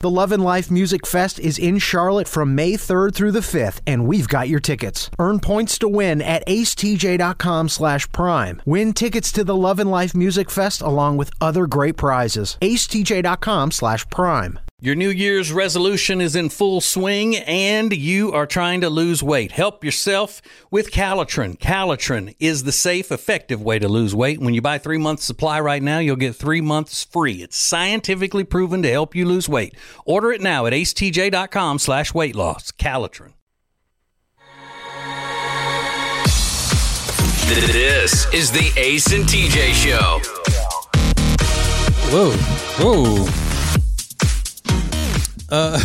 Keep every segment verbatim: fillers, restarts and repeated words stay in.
The Love and Life Music Fest is in Charlotte from May third through the fifth, and we've got your tickets. Earn points to win at acetj.com slash prime. Win tickets to the Love and Life Music Fest along with other great prizes. acetj.com slash prime. Your New Year's resolution is in full swing and you are trying to lose weight. Help yourself with Calitrin. Calitrin is the safe, effective way to lose weight. When you buy three months supply right now, you'll get three months free. It's scientifically proven to help you lose weight. Order it now at acetj.com slash weight loss. Calitrin. This is the Ace and T J Show. Whoa. Whoa. Uh,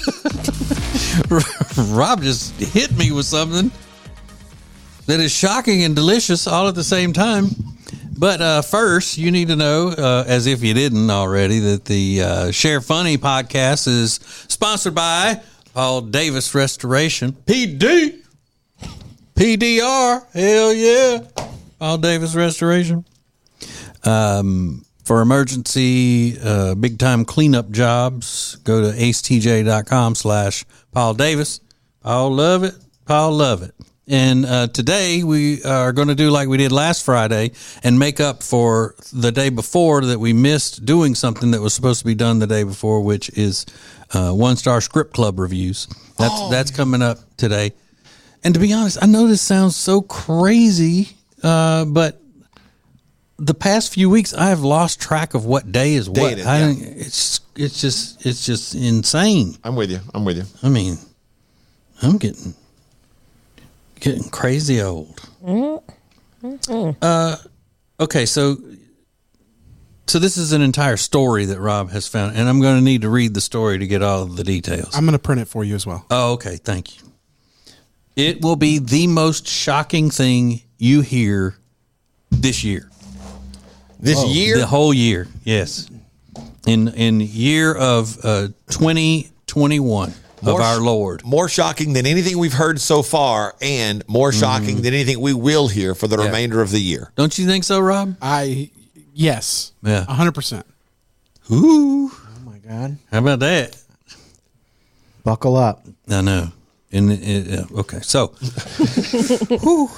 Rob just hit me with something that is shocking and delicious all at the same time. But uh, first, you need to know, uh, as if you didn't already, that the uh, Share Funny podcast is sponsored by Paul Davis Restoration. P D. P D R. Hell yeah. Paul Davis Restoration. Um... For emergency, uh, big-time cleanup jobs, go to acetj.com slash Paul Davis. Paul love it. Paul love it. And uh, today we are going to do like we did last Friday and make up for the day before that we missed doing something that was supposed to be done the day before, which is uh, one-star script club reviews. That's oh, that's coming up today. And to be honest, I know this sounds so crazy, uh, but the past few weeks, I have lost track of what day is what. Dated, I, yeah. It's it's just it's just insane. I'm with you. I'm with you. I mean, I'm getting getting crazy old. Mm-hmm. Uh, okay, so so this is an entire story that Rob has found, and I'm going to need to read the story to get all of the details. I'm going to print it for you as well. Oh, okay. Thank you. It will be the most shocking thing you hear this year. This Whoa. year? The whole year, yes. In in year of uh, twenty twenty-one more, of our Lord. More shocking than anything we've heard so far, and more shocking mm. than anything we will hear for the yeah. remainder of the year. Don't you think so, Rob? I, yes. Yeah. one hundred percent. Ooh. Oh, my God. How about that? Buckle up. I know. And it, it, uh, okay, so. Whew.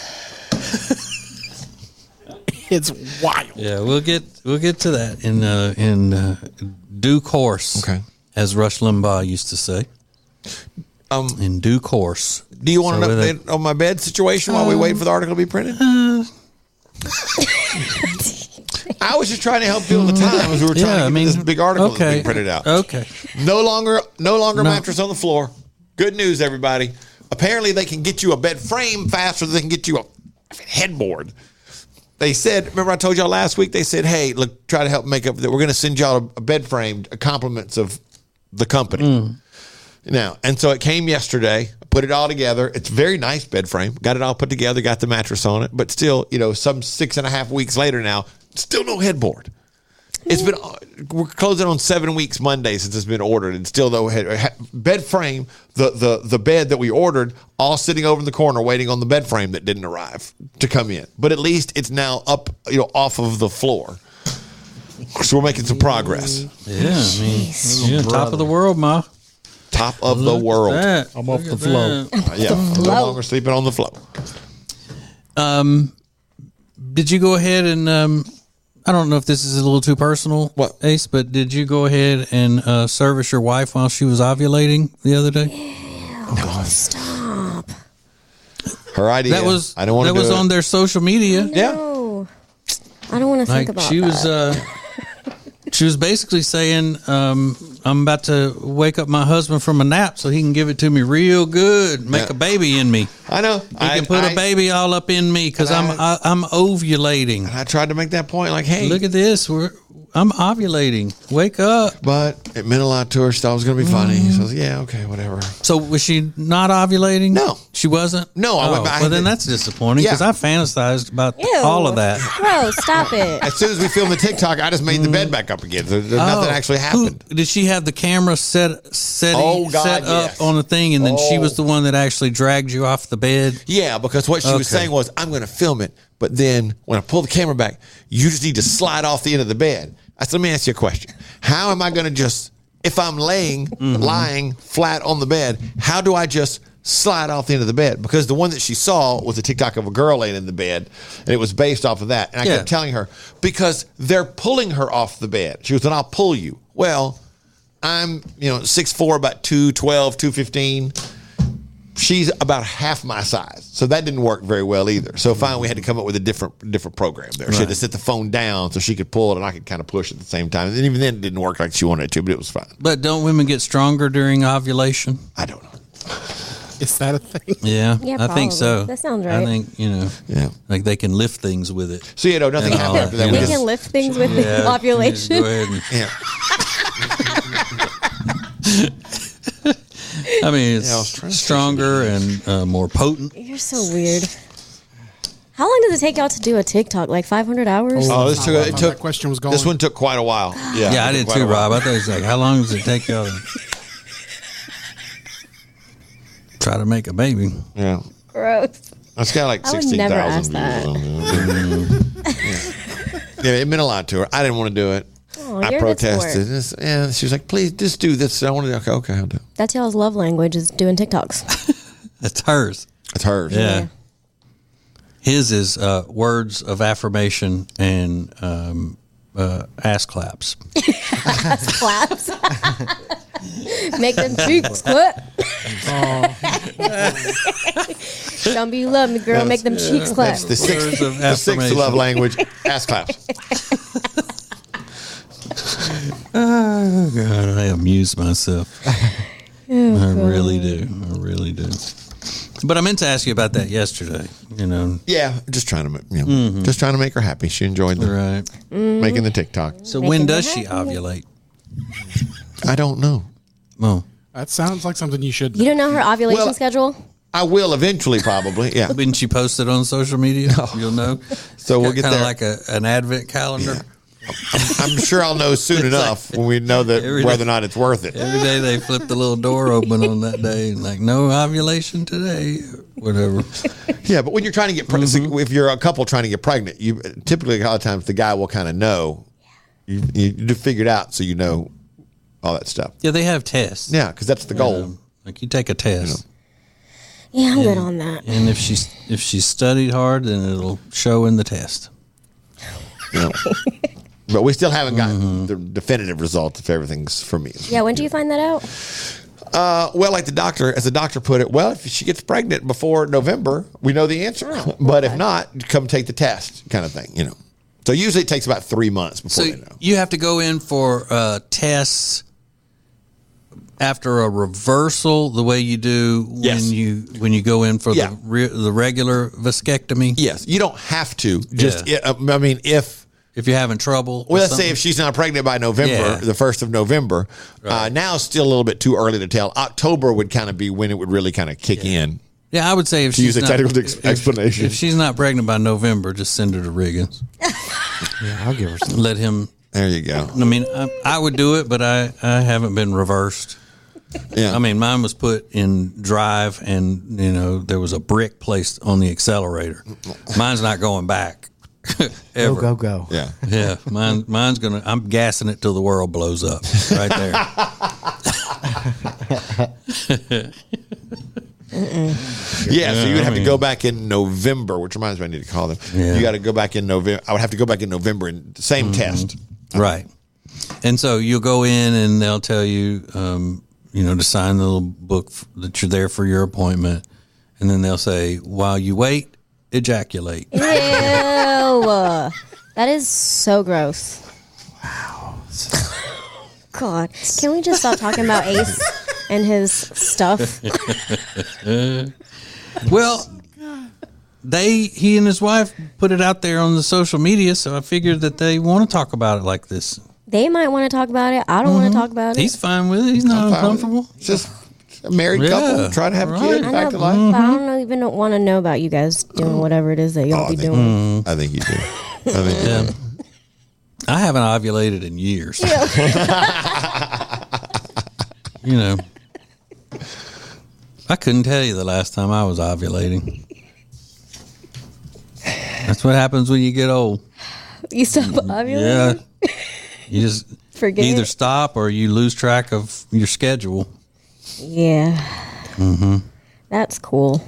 It's wild. Yeah, we'll get we'll get to that in uh, in uh, due course. Okay, as Rush Limbaugh used to say. Um, in due course. Do you want so an update on my bed situation uh, while we wait for the article to be printed? Uh, I was just trying to help fill the time as we were trying yeah, to get I mean, this big article okay, being printed out. Okay. No longer, no longer no. mattress on the floor. Good news, everybody. Apparently, they can get you a bed frame faster than they can get you a headboard. They said, remember I told y'all last week, they said, hey, look, try to help make up that we're going to send y'all a, a bed frame, compliments of the company. Mm. Now, and so it came yesterday, I put it all together. It's a very nice bed frame. Got it all put together, got the mattress on it, but still, you know, some six and a half weeks later now, still no headboard. It's been, we're closing on seven weeks Monday since it's been ordered, and still no head, bed frame, the, the, the bed that we ordered, all sitting over in the corner waiting on the bed frame that didn't arrive to come in. But at least it's now up, you know, off of the floor. So we're making some progress. Yeah, I mean, yeah, top of the world, Ma. Top of Look the world. I'm off the floor. Uh, yeah, I'm no longer sleeping on the floor. Um, did you go ahead and um? I don't know if this is a little too personal, what? Ace, but did you go ahead and uh, service your wife while she was ovulating the other day? Ew, no. Stop. Her idea. That was I don't want to. That was it. on their social media. Yeah. I don't want to like think about she that. was. Uh, she was basically saying, um, "I'm about to wake up my husband from a nap so he can give it to me real good, make yeah. a baby in me. I know he I, can put I, a baby all up in me because I'm I, I'm ovulating." And I tried to make that point, like, "Hey, look at this, we're I'm ovulating. Wake up!" But it meant a lot to her. She thought it was going to be funny. Mm. So I was like, yeah, okay, whatever. So was she not ovulating? No, she wasn't. No, I oh, went back. Well, then that's disappointing because yeah. I fantasized about Ew. all of that. Bro, stop it. As soon as we filmed the TikTok, I just made the bed back up again. So oh, nothing actually happened. Who, did she have the camera set set, oh, God, set up yes. on the thing, and then oh. she was the one that actually dragged you off the bed? Yeah, because what she okay. was saying was, I'm going to film it, but then when I pull the camera back, you just need to slide off the end of the bed. I said, let me ask you a question. How am I going to just if I'm laying, mm-hmm. lying flat on the bed, how do I just slide off the end of the bed? Because the one that she saw was a TikTok of a girl laying in the bed, and it was based off of that. And I yeah. kept telling her, because they're pulling her off the bed. She goes, then I'll pull you. Well, I'm, you know, six foot four, about two twelve, two fifteen. She's about half my size. So that didn't work very well either. So finally we had to come up with a different different program there. She right. had to sit the phone down so she could pull it and I could kind of push at the same time. And even then it didn't work like she wanted it to, but it was fine. But don't women get stronger during ovulation? I don't know. Is that a thing? Yeah, yeah I probably. think so. That sounds right. I think, you know, yeah. like they can lift things with it. So, you know, nothing happened after that. They We can just, lift things with Yeah, the ovulation. Go ahead and, yeah. I mean, it's Yeah, I was trying to stronger and uh, more potent. You're so weird. How long does it take y'all to do a TikTok? Like five hundred hours? Oh, this took, it took, that question was going. this one took quite a while. Yeah, Yeah, I it did took quite too, a while. Rob. I thought it was like, how long does it take y'all to try to make a baby? Yeah. Gross. It's got like I would sixteen never ask thousand views. yeah. yeah, it meant a lot to her. I didn't want to do it. Oh, I you're a good sport. protested. And it's- yeah, she was like, please just do this. I want to do okay, okay, I'll do it. That's y'all's love language is doing TikToks. It's hers. It's hers. Yeah. His is uh, words of affirmation and um, uh, ass claps. Ass claps. Make them cheeks clap. Don't be you love me, girl. Make them cheeks clap. That's the sixth, Words of the sixth affirmation. love language. Ass claps. Oh, God, I amuse myself. I really do. I really do. But I meant to ask you about that yesterday. You know, Yeah, just trying to, ma- you know, just trying to make her happy. She enjoyed the, right. making the TikTok. So Making when her does she happy. ovulate? I don't know. Oh, That sounds like something you should. You don't know her ovulation Well- schedule? I will eventually, probably. Yeah. didn't she post it on social media? You'll know. So we'll get kind of there. like a, an advent calendar. I'm sure I'll know soon enough when we know that Every whether day. or not it's worth it. Every day they flip the little door open on that day, and like no ovulation today, whatever. Yeah, but when you're trying to get pregnant, if you're a couple trying to get pregnant, you typically a lot of times the guy will kind of know. You you do figure it out, so you know all that stuff. Yeah, they have tests. Yeah, because that's the goal. Um, like you take a test, Yeah, I'm good on that. and if she's if she's studied hard, then it'll show in the test. You know. But we still haven't gotten the definitive results if everything's for me. Yeah, when do you find that out? Uh, well, like the doctor, as the doctor put it, well, if she gets pregnant before November, we know the answer. Oh, but okay. if not, come take the test, kind of thing. You know. So usually it takes about three months before So they know. you have to go in for uh, tests after a reversal, the way you do when Yes. you when you go in for Yeah. the re- the regular vasectomy. Yes, you don't have to. Just Yeah. I I mean, if If you're having trouble, well, with let's say something. if she's not pregnant by November, Yeah. the first of November, uh, now it's still a little bit too early to tell. October would kind of be when it would really kind of kick in. yeah, I would say if To use she's a not, technical ex- if- explanation. if she's not pregnant by November, just send her to Riggins. Yeah, I'll give her some. Let him. There you go. I mean, I, I would do it, but I, I haven't been reversed. Yeah, I mean, mine was put in drive, and you know there was a brick placed on the accelerator. Mine's not going back. Go, Ever. go, go. yeah. Yeah, mine, mine's gonna. I'm gassing it till the world blows up. Right there. Yeah, so you would I have mean- to go back in November, which reminds me I need to call them. Yeah. You got to go back in November. I would have to go back in November and same test. Right. And so you'll go in, and they'll tell you, um, you know, to sign the little book f- that you're there for your appointment, and then they'll say, while you wait, ejaculate. Ew. That is so gross. Wow. God. Can we just stop talking about Ace and his stuff? Well, they he and his wife put it out there on the social media, so I figured that they want to talk about it like this. They might want to talk about it. I don't want to talk about it. He's fine with it. He's not uncomfortable. It's just a married Yeah, couple trying to have a right. kid I back know, to life. but I don't even want to know about you guys doing whatever it is that y'all Oh, be I think, doing. I think you do. I think you Yeah. do. I haven't ovulated in years. You know, I couldn't tell you the last time I was ovulating. That's what happens when you get old. You stop ovulating? Yeah. You just Forget either it. stop or you lose track of your schedule. Yeah. Mm-hmm. That's cool.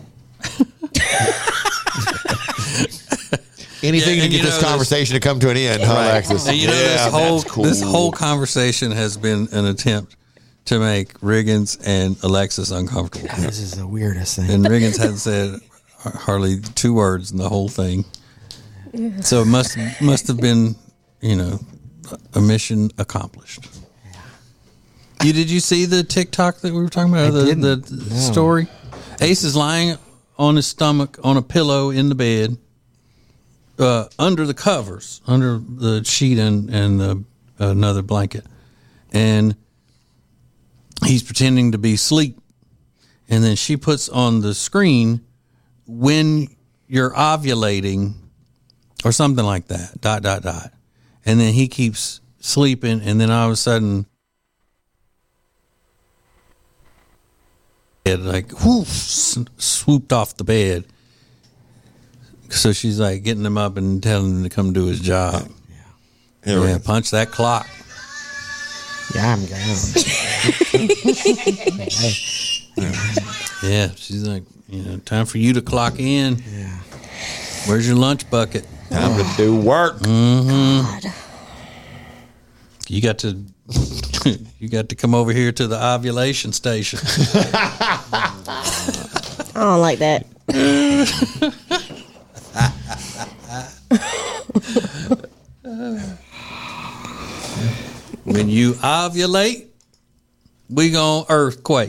Anything Yeah, to and get you this know, conversation to come to an end, huh, Alexis? And you know, Yeah, this whole that's cool. this whole conversation has been an attempt to make Riggins and Alexis uncomfortable. This is the weirdest thing. And Riggins hadn't said hardly two words in the whole thing. So it must must have been, you know, a mission accomplished. You did you see the TikTok that we were talking about? I the didn't. the No. story? Ace is lying on his stomach on a pillow in the bed, uh, under the covers, under the sheet and and the, another blanket, and he's pretending to be asleep. And then she puts on the screen, when you're ovulating, or something like that, dot, dot, dot. And then he keeps sleeping, and then all of a sudden, it like, whoosh, swooped off the bed. So she's like getting him up and telling him to come do his job. Here we Yeah, go. punch that clock. Yeah, I'm going. Yeah, she's like, you know, time for you to clock in. Yeah. Where's your lunch bucket? Time to do work. Mm-hmm. You got to, you got to come over here to the ovulation station. I don't like that. When you ovulate, we gon' earthquake.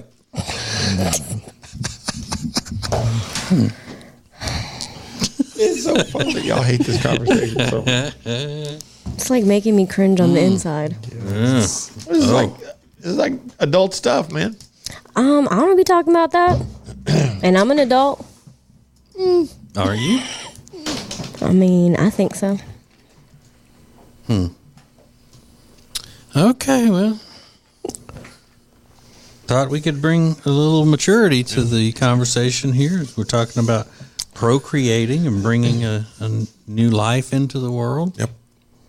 It's so funny that y'all hate this conversation so much. It's like making me cringe on the inside. This is like this is like adult stuff, man. Um, I don't want to be talking about that. And I'm an adult. Are you? I mean, I think so. Hmm. Okay, well, thought we could bring a little maturity to the conversation here. We're talking about procreating and bringing a, a new life into the world. Yep.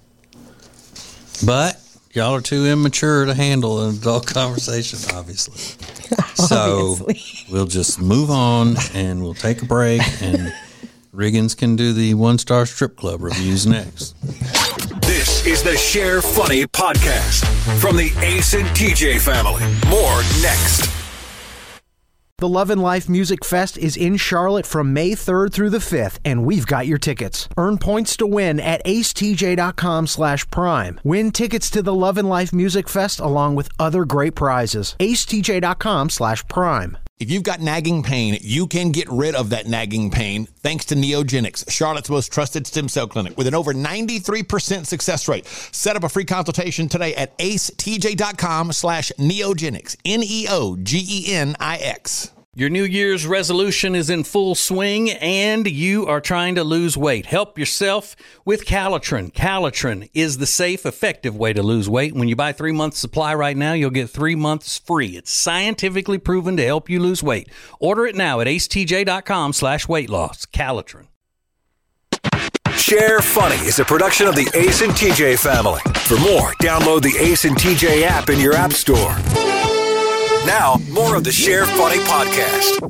But y'all are too immature to handle an adult conversation, obviously. So Obviously. we'll just move on and we'll take a break, and Riggins can do the one star strip club reviews next. This is the Share Funny podcast from the Ace and T J family. More next. The Love and Life Music Fest is in Charlotte from May third through the fifth, and we've got your tickets. Earn points to win at acetj.com slash prime. Win tickets to the Love and Life Music Fest along with other great prizes. acetj.com slash prime. If you've got nagging pain, you can get rid of that nagging pain thanks to Neogenics, Charlotte's most trusted stem cell clinic with an over ninety-three percent success rate. Set up a free consultation today at acetj.com slash neogenics, N E O G E N I X. Your New Year's resolution is in full swing and you are trying to lose weight. Help yourself with Calitrin. Calitrin is the safe, effective way to lose weight. When you buy three months supply right now, you'll get three months free. It's scientifically proven to help you lose weight. Order it now at acetj.com slash weight loss. Calitrin. Share Funny is a production of the Ace and T J family. For more, download the Ace and T J app in your app store. Now, more of the Share Funny podcast.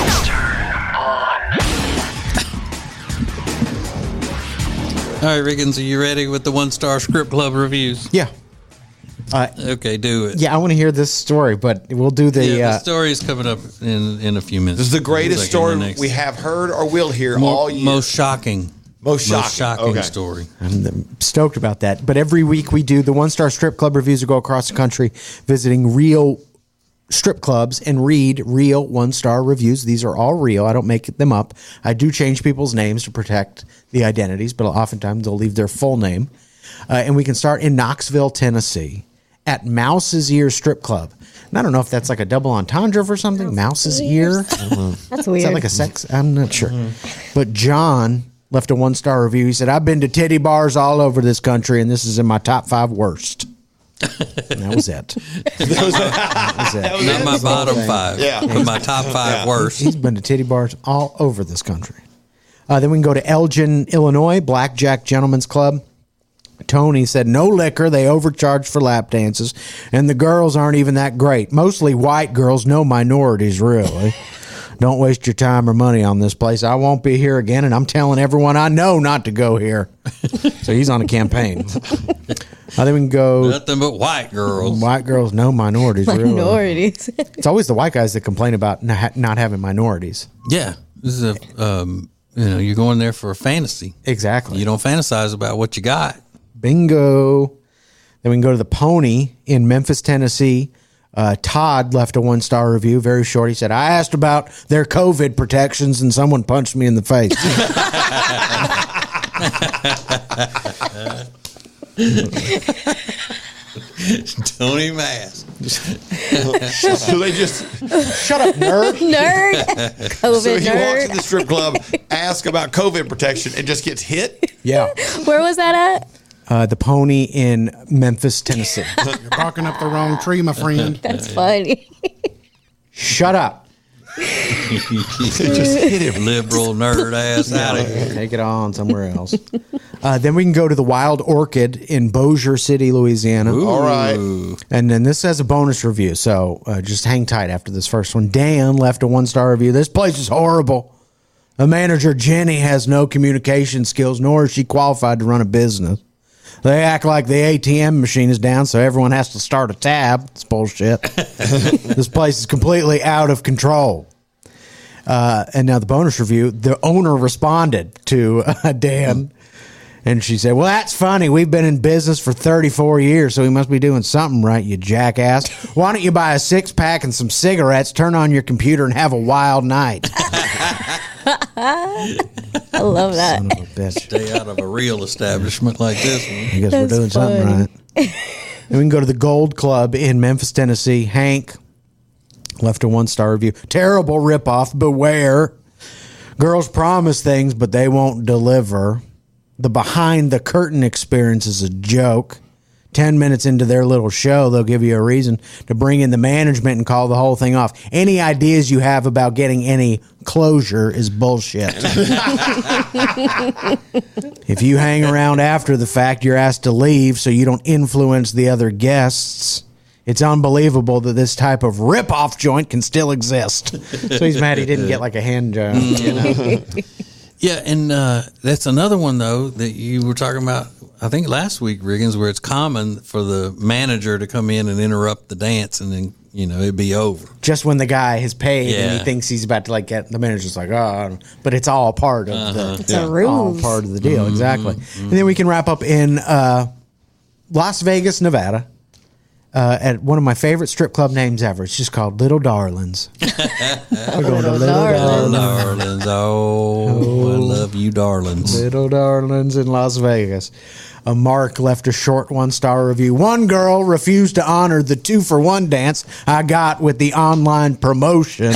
All right, Riggins, are you ready with the one-star script club reviews? Yeah. Uh, Okay, do it. yeah, I want to hear this story, but we'll do the. Yeah, uh, the story is coming up in in a few minutes. This is the greatest Like in story the next- we have heard or will hear Mo- all year. Most shocking. Most shocking. Most shocking Okay. story. I'm stoked about that. But every week we do the one star strip club reviews. We go across the country visiting real strip clubs and read real one star reviews. These are all real. I don't make them up. I do change people's names to protect the identities, but oftentimes they'll leave their full name. Uh, and we can start in Knoxville, Tennessee at Mouse's Ear Strip Club. And I don't know if that's like a double entendre for something. Mouse's Ear. I don't know. That's Is weird. that like a sex? I'm not sure. But John left a one star review. He said, I've been to titty bars all over this country, and this is in my top five worst. And that was it. That was it. Not my bottom five, Yeah. but my top five worst. He's been to titty bars all over this country. Uh, then we can go to Elgin, Illinois, Blackjack Gentlemen's Club. Tony said, no liquor. They overcharge for lap dances. And the girls aren't even that great. Mostly white girls, no minorities, really. Don't waste your time or money on this place. I won't be here again, and I'm telling everyone I know not to go here. So he's on a campaign. I think we can go. Nothing but white girls. White girls, no minorities, really. Minorities. It's always the white guys that complain about not, not having minorities. Yeah. This is a, um, you know, you're going there for a fantasy. Exactly. You don't fantasize about what you got. Bingo. Then we can go to the Pony in Memphis, Tennessee. Uh, Todd left a one-star review, very short. He said, I asked about their COVID protections and someone punched me in the face. Tony Mask. So they just Shut up, nerd. Nerd. COVID so he walks nerd. in the strip club, asks about COVID protection, and just gets hit. Yeah. Where was that at? Uh, the Pony in Memphis, Tennessee. You're barking up the wrong tree, my friend. That's funny. Shut up. Just hit him, liberal nerd ass out of here. Take it on somewhere else. Uh, then we can go to the Wild Orchid in Bossier City, Louisiana. All right. And then this has a bonus review, so uh, just hang tight after this first one. Dan left a one-star review. This place is horrible. The manager, Jenny, has no communication skills, nor is she qualified to run a business. They act like the A T M machine is down, so everyone has to start a tab. It's bullshit. This place is completely out of control. Uh, and now the bonus review, the owner responded to uh, Dan, and she said, well, that's funny. We've been in business for thirty-four years, so we must be doing something right, you jackass. Why don't you buy a six-pack and some cigarettes, turn on your computer, and have a wild night? I love that. Son of a bitch. Stay out of a real establishment like this one. I guess That's we're doing something funny. right. Then we can go to the Gold Club in Memphis, Tennessee. Hank left a one-star review. Terrible ripoff. Beware. Girls promise things, but they won't deliver. The behind-the-curtain experience is a joke. Ten minutes into their little show, they'll give you a reason to bring in the management and call the whole thing off. Any ideas you have about getting any closure is bullshit. If you hang around after the fact, you're asked to leave so you don't influence the other guests. It's unbelievable that this type of rip-off joint can still exist. So he's mad he didn't get like a hand job. You know? Yeah, and uh, that's another one, though, that you were talking about, I think last week, Riggins, where it's common for the manager to come in and interrupt the dance and then, you know, it'd be over. Just when the guy has paid and Yeah. he thinks he's about to like get, the manager's like, oh, but it's all part of Uh-huh. the, It's a ruse. all part of the deal. Exactly. And then we can wrap up in uh, Las Vegas, Nevada. Uh, at one of my favorite strip club names ever. It's just called Little Darlings. We're going to Little Darlings. Darlings. Darlings, oh, I love you, darlings. Little Darlings in Las Vegas. Uh, Mark left a short one-star review. One girl refused to honor the two-for-one dance I got with the online promotion.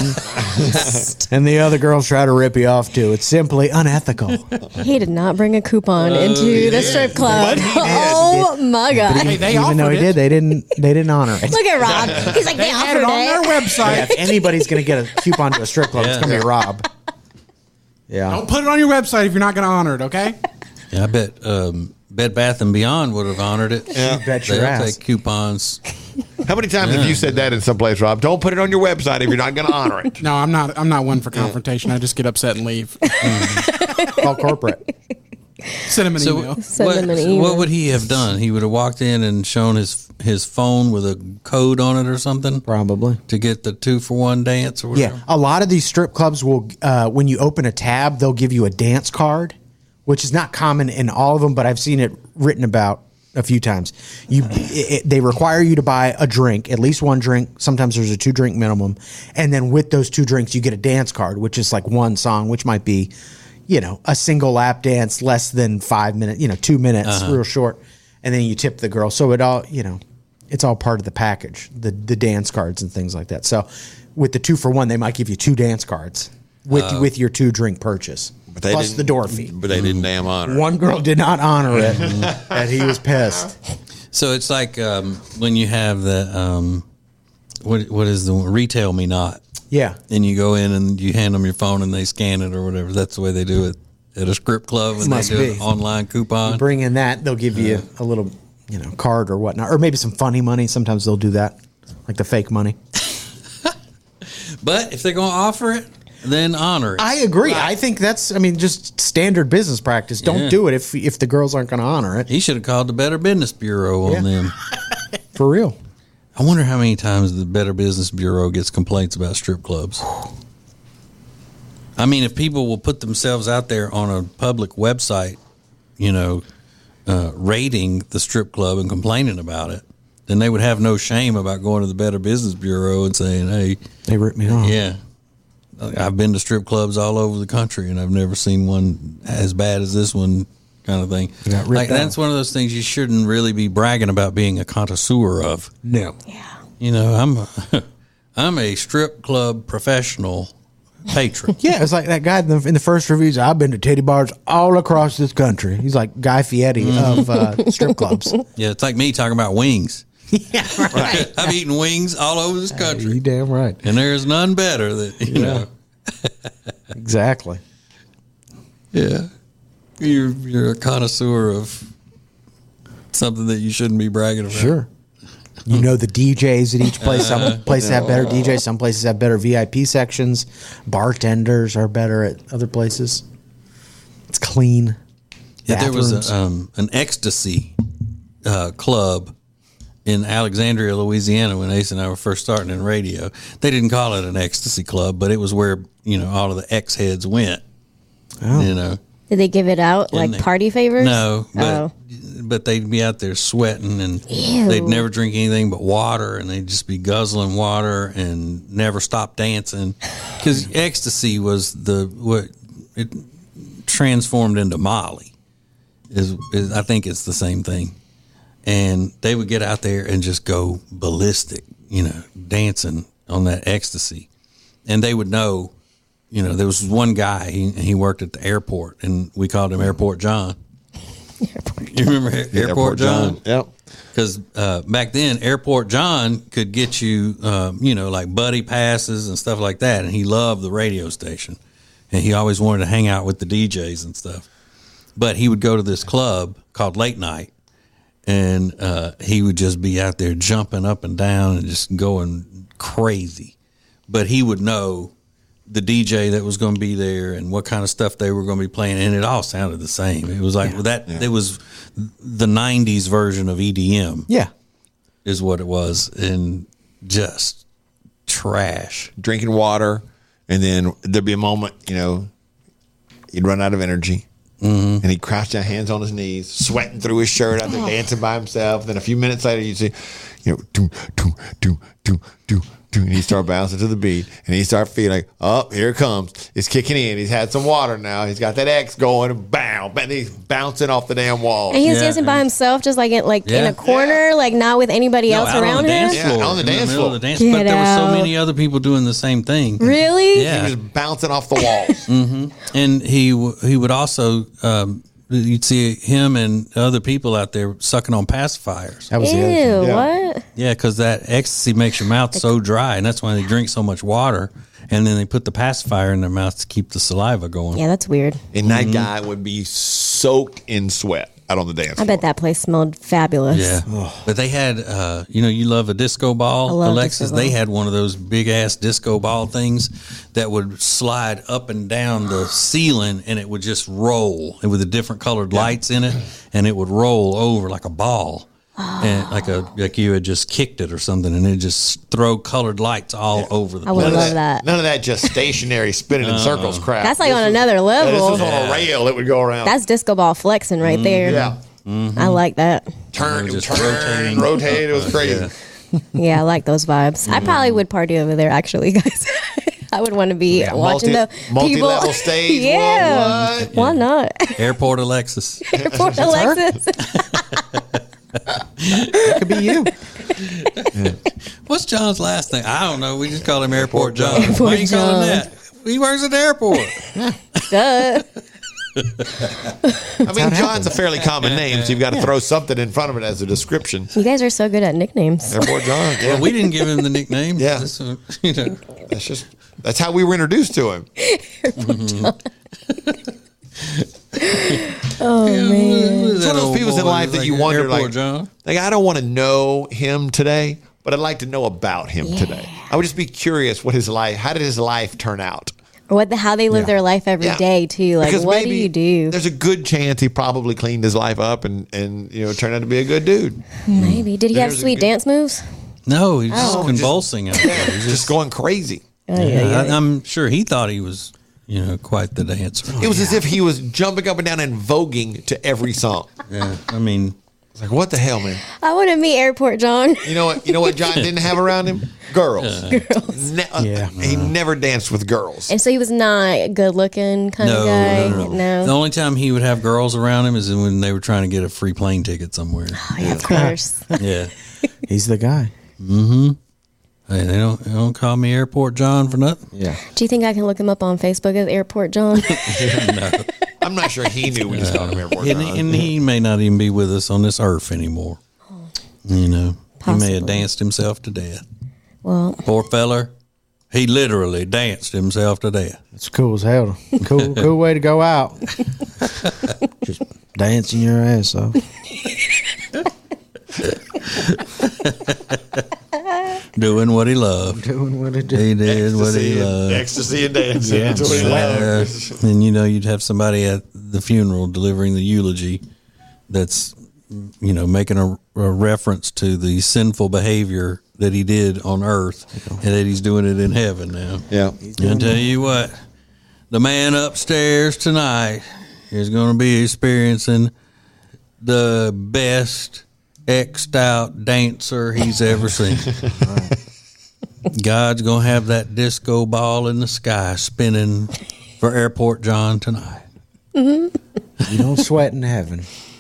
And the other girls try to rip you off, too. It's simply unethical. He did not bring a coupon into he the did. strip club. But he did. Oh my god! Hey, they Even though offered he it. did, they didn't, they didn't honor it. Look at Rob. He's like, they, They had offered it on their it. website. Yeah, if anybody's going to get a coupon to a strip club, it's Yeah. going to be Rob. Yeah. Don't put it on your website if you're not going to honor it, okay? Yeah, I bet um, Bed Bath and Beyond would have honored it. Yeah. Bet your They'll ass. take coupons. How many times have you said that in some place, Rob? Don't put it on your website if you're not going to honor it. No, I'm not. I'm not one for confrontation. I just get upset and leave. All corporate. Send him an So, email. Send what, them an so email. what would he have done? He would have walked in and shown his his phone with a code on it or something Probably. to get the two for one dance or whatever. Yeah, a lot of these strip clubs will, uh, when you open a tab, they'll give you a dance card, which is not common in all of them, but I've seen it written about a few times. You, it, it- they require you to buy a drink, at least one drink. Sometimes there's a two drink minimum, and then with those two drinks, you get a dance card, which is like one song, which might be, you know, a single lap dance, less than five minutes, you know, two minutes, real short, and then you tip the girl. So it all, you know, it's all part of the package, the the dance cards and things like that. So with the two for one, they might give you two dance cards with with your two drink purchase, But they plus didn't- the door fee. But they didn't damn honor it. One girl did not honor it, and he was pissed. So it's like um, when you have the um, what what is the retail me not, Yeah, and you go in and you hand them your phone and they scan it or whatever. That's the way they do it at a strip club when Must they do be. an online coupon. Bring in that, they'll give you a little, you know, card or whatnot, or maybe some funny money. Sometimes they'll do that, like the fake money. But if they're going to offer it, then honor it. I agree. I think that's, I mean, just standard business practice. Don't Yeah. do it if if the girls aren't going to honor it. He should have called the Better Business Bureau on Yeah. them. For real. I wonder how many times the Better Business Bureau gets complaints about strip clubs. I mean, if people will put themselves out there on a public website, you know, uh, rating the strip club and complaining about it, then they would have no shame about going to the Better Business Bureau and saying, hey, They ripped me off. yeah, I've been to strip clubs all over the country and I've never seen one as bad as this one, kind of thing. got ripped Like, off. that's one of those things you shouldn't really be bragging about being a connoisseur of. No. You know, I'm a, I'm a strip club professional patron. Yeah, it's like that guy in the, in the first reviews. I've been to titty bars all across this country. He's like Guy Fieri of uh, strip clubs. Yeah, it's like me talking about wings. Yeah, right. I've eaten wings all over this You country, damn right. and there's none better that you know. Exactly. Yeah, you're you're a connoisseur of something that you shouldn't be bragging about. Sure. You know the D Js at each place. Some places have better D Js. Some places have better V I P sections. Bartenders are better at other places. It's clean. Yeah, there was Bathrooms. a, um, an ecstasy uh, club in Alexandria, Louisiana, when Ace and I were first starting in radio. They didn't call it an ecstasy club, but it was where, you know, all of the ex heads went. Oh. You know, Did they give it out like they- party favors? no, but Oh. but they'd be out there sweating, and Ew. they'd never drink anything but water, and they'd just be guzzling water and never stop dancing, because ecstasy was the what it transformed into Molly. Is, is I think it's the same thing. And they would get out there and just go ballistic, you know, dancing on that ecstasy. And they would know, you know, there was one guy, he, he worked at the airport, and we called him Airport John. You remember Air- Airport, John? Yep. Because uh, back then, Airport John could get you, um, you know, like buddy passes and stuff like that. And he loved the radio station. And he always wanted to hang out with the D Js and stuff. But he would go to this club called Late Night. And uh, he would just be out there jumping up and down and just going crazy. But he would know the D J that was going to be there and what kind of stuff they were going to be playing. And it all sounded the same. It was like yeah, that. Yeah. It was the nineties version of E D M. Yeah. Is what it was. And just trash. Drinking water. And then there'd be a moment, you know, he'd run out of energy. Mm-hmm. And he'd crouch down, hands on his knees, sweating through his shirt out there, dancing by himself. Then a few minutes later, you'd see, you know, do, do, do, do, do, do, and he'd start bouncing to the beat. And he'd start feeling like, oh, here it comes. It's kicking in. He's had some water now. He's got that X going, and bam, and he's bouncing off the damn wall. And he's Yeah. dancing by himself, just like in, like in Yeah. a corner, like not with anybody No, else out around on the him. dance floor. Yeah, on the in dance middle floor. of the dance. Get But there were so out. many other people doing the same thing. Really? Yeah. He was bouncing off the walls. And he w- he would also um, you'd see him and other people out there sucking on pacifiers. That was Ew, the other thing. Yeah. what? Yeah, because that ecstasy makes your mouth so dry, and that's why they drink so much water. And then they put the pacifier in their mouth to keep the saliva going. Yeah, that's weird. And that guy would be soaked in sweat out on the dance I floor. bet that place smelled fabulous. Yeah, but they had, uh, you know, you love a disco ball, I love Alexis. disco They ball. had one of those big ass disco ball things that would slide up and down the ceiling, and it would just roll, and with the different colored lights in it, and it would roll over like a ball, and like a like you had just kicked it or something, and it just throw colored lights all over the I would place. None of love that. None of that just stationary spinning in circles crap. That's like This on was- another Yeah, level. this was on a rail. It would go around. That's disco ball flexing right there. yeah. I like that. Turn, It was turn, just rotating, rotating. rotate. It was crazy. Yeah, I like those vibes. I probably would party over there, actually, guys. I would want to be Yeah, watching multi- the multi-level people. stage, yeah. worldwide. Why not? Airport Alexis. Airport Alexis. It could be you. What's John's last name? I don't know. We just call him Airport John. Airport Why you call him John. that? He works at the airport. Duh. I mean, John's a fairly common name, so you've got to throw something in front of it as a description. You guys are so good at nicknames. Airport John. Yeah, Well, we didn't give him the nickname. Yeah. Just, uh, you know. that's just that's how we were introduced to him. Oh Yeah, man. who's It's that one of those old people in boy life that that's you like wonder, Airport like, John? like, I don't want to know him today, but I'd like to know about him today. I would just be curious what his life, how did his life turn out? Or what the, how they live their life every day Yeah. too. Like, Because what do maybe you do? There's a good chance he probably cleaned his life up and, and you know, turned out to be a good dude. Maybe. Did he have There's a sweet good- dance moves? No, he's just Oh. convulsing out there. He's Just going crazy. Oh, yeah, Yeah, yeah. I, I'm sure he thought he was, you know, quite the dancer. It was as if he was jumping up and down and voguing to every song. Yeah, I mean, It's like, what the hell, man? I want to meet Airport John. You know what? You know what John didn't have around him? Girls. Girls. Ne- uh, Yeah. He never danced with girls. And so he was not a good looking kind no, of guy. no, no, no. The only time he would have girls around him is when they were trying to get a free plane ticket somewhere. Oh, yeah, of course. Yeah. He's the guy. Hey, they don't they don't call me Airport John for nothing. Yeah. Do you think I can look him up on Facebook as Airport John? I'm not sure he knew we just called him Airport And, John. and he may not even be with us on this earth anymore. You know, he may have Possibly. danced himself to death. Well, Poor feller. He literally danced himself to death. It's cool as hell. Cool, cool way to go out. Just dancing your ass off. Doing what he loved. Doing what it did. He did what he Ecstasy and- loved. Ecstasy and dancing. Yeah. That's what he loved. Uh, and you know, you'd have somebody at the funeral delivering the eulogy that's, you know, making a, a reference to the sinful behavior that he did on earth and that he's doing it in heaven now. Yeah. And I tell you what, the man upstairs tonight is going to be experiencing the best X'd out dancer he's ever seen. God's going to have that disco ball in the sky spinning for Airport John tonight. You don't sweat in heaven.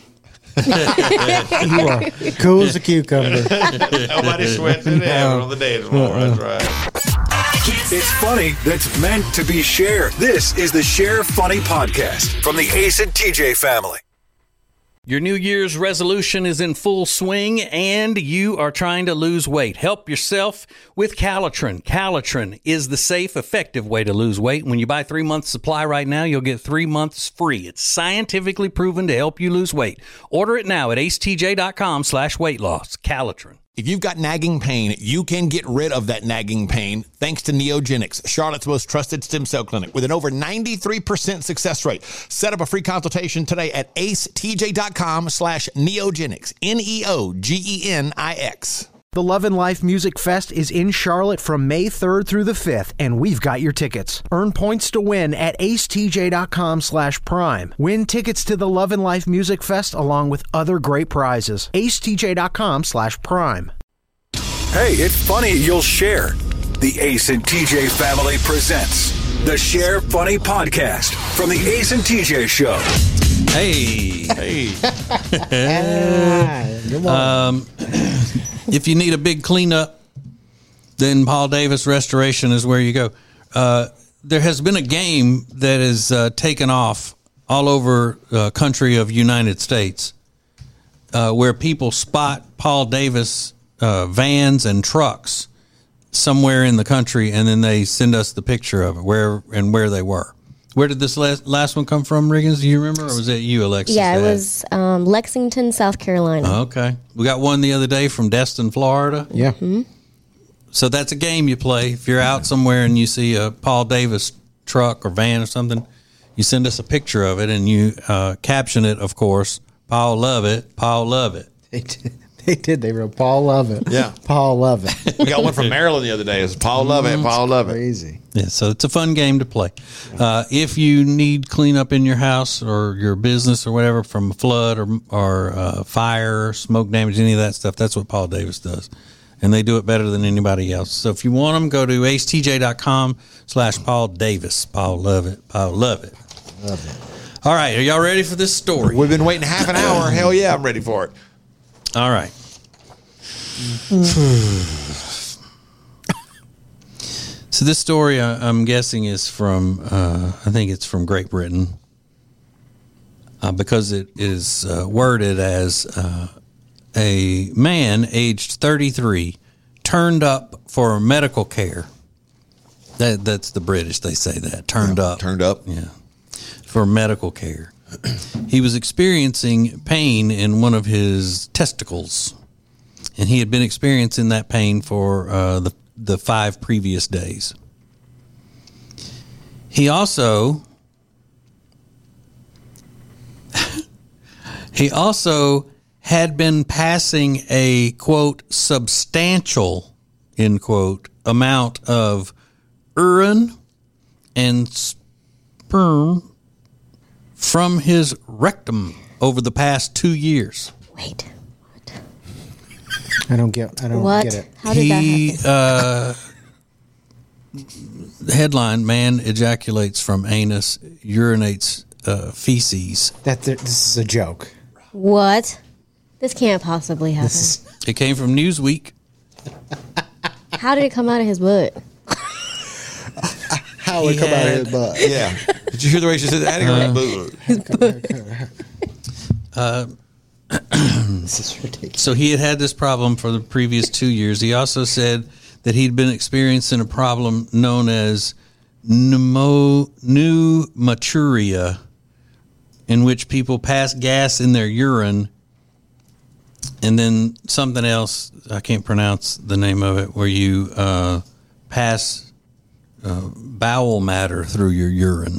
You are cool as a cucumber. Nobody sweats in heaven on the dance floor. That's right. It's funny that's meant to be shared. This is the Share Funny Podcast from the Ace and T J family. Your New Year's resolution is in full swing and you are trying to lose weight. Help yourself with Calitrin. Calitrin is the safe, effective way to lose weight. When you buy three months supply right now, you'll get three months free. It's scientifically proven to help you lose weight. Order it now at acetj.com slash weight loss. Calitrin. If you've got nagging pain, you can get rid of that nagging pain thanks to Neogenics, Charlotte's most trusted stem cell clinic with an over ninety-three percent success rate. Set up a free consultation today at acetj.com slash neogenics, N E O G E N I X. The Love and Life Music Fest is in Charlotte from May third through the fifth, and we've got your tickets. Earn points to win at acetj.com slash prime. Win tickets to the Love and Life Music Fest along with other great prizes. acetj.com slash prime. Hey, it's funny you'll share. The Ace and T J family presents the Share Funny Podcast from the Ace and T J Show. Hey. Ah, come on. Um, if you need a big cleanup, then Paul Davis Restoration is where you go. Uh, there has been a game that is uh, taken off all over the country of United States uh, where people spot Paul Davis uh, vans and trucks somewhere in the country, and then they send us the picture of it, where and where they were. Where did this last, last one come from, Riggins? Do you remember, or was it you, Alexis? yeah, it that- was um, Lexington, South Carolina. Okay. We got one the other day from Destin, Florida. Yeah. So that's a game you play. If you're out somewhere and you see a Paul Davis truck or van or something, you send us a picture of it and you uh, caption it, of course. Paul love it. Paul love it. They did. They did. They wrote Paul Lovett. Yeah. Paul Lovett. We got one from Maryland the other day. It's Paul Lovett. Paul Lovett. Crazy. Yeah, so it's a fun game to play. Uh, if you need cleanup in your house or your business or whatever from a flood or, or uh, fire, smoke damage, any of that stuff, that's what Paul Davis does. And they do it better than anybody else. So if you want them, go to acetj.com slash Paul Davis. Paul love it. Paul love it. Love it. All right, are y'all ready for this story? We've been waiting half an hour. Hell yeah, I'm ready for it. All right. So this story, I, I'm guessing, is from, uh, I think it's from Great Britain, uh, because it is uh, worded as uh, a man aged thirty-three turned up for medical care. That, that's the British, they say that, turned up. Turned up. Yeah, for medical care. he was experiencing pain in one of his testicles, and he had been experiencing that pain for uh, the the five previous days. He also he also had been passing a, quote, substantial, end quote, amount of urine and sperm from his rectum over the past two years. Wait. What? I don't get. I don't What? get it. How did he, that happen? uh, the headline, man ejaculates from anus, urinates uh, feces. That this is a joke. What? This can't possibly happen. This is, It came from Newsweek. How did it come out of his butt? how He had- butt. Yeah. Did you hear the way she said that? Uh, This is ridiculous. So he had had this problem for the previous two years. He also said that he'd been experiencing a problem known as pneumo, pneumaturia, in which people pass gas in their urine, and then something else, I can't pronounce the name of it, where you uh, pass uh, bowel matter through your urine.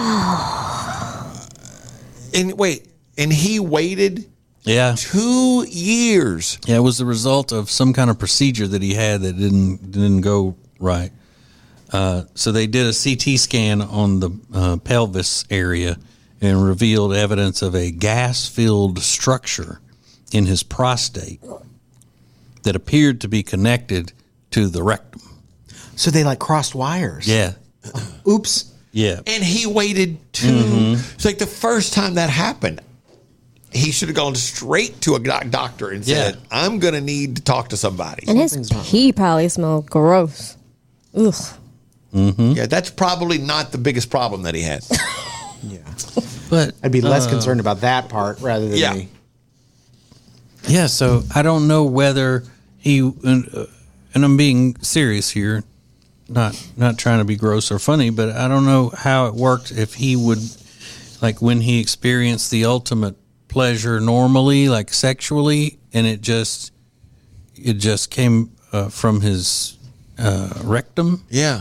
And wait, and he waited Yeah. two years. Yeah, it was the result of some kind of procedure that he had that didn't didn't go right. Uh, so they did a C T scan on the uh, pelvis area and revealed evidence of a gas-filled structure in his prostate that appeared to be connected to the rectum. So they like crossed wires. Yeah, Oops. yeah. And he waited 2 Mm-hmm. It's like the first time that happened, he should have gone straight to a doc- doctor and said, Yeah. I'm going to need to talk to somebody. And his pee probably smelled gross. Ugh. Yeah, that's probably not the biggest problem that he had. Yeah. But I'd be less uh, concerned about that part rather than Yeah. me. Yeah, so I don't know whether he, and, uh, and I'm being serious here, not not trying to be gross or funny, but I don't know how it worked if he would, like when he experienced the ultimate pleasure normally, like sexually, and it just it just came uh, from his uh, rectum. Yeah.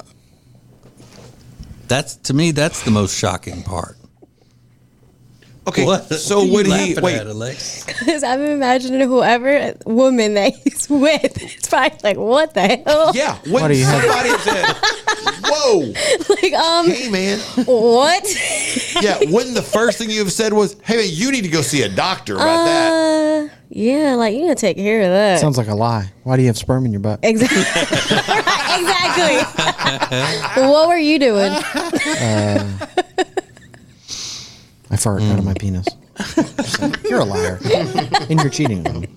That's to me, that's the most shocking part. Okay, What? so What are you would he laughing wait? at, Alex? Because I'm imagining whoever woman that he's with, it's probably like, what the hell? Yeah, when What do you have? somebody said, "Whoa, Like, um, hey man," what? yeah, when the first thing you've said was, "Hey man, you need to go see a doctor about that." Uh, yeah, like, you gotta take care of that. Sounds like a lie. Why do you have sperm in your butt? Exactly. Exactly. What were you doing? I fart out of my penis. Just like, you're a liar. And you're cheating on me.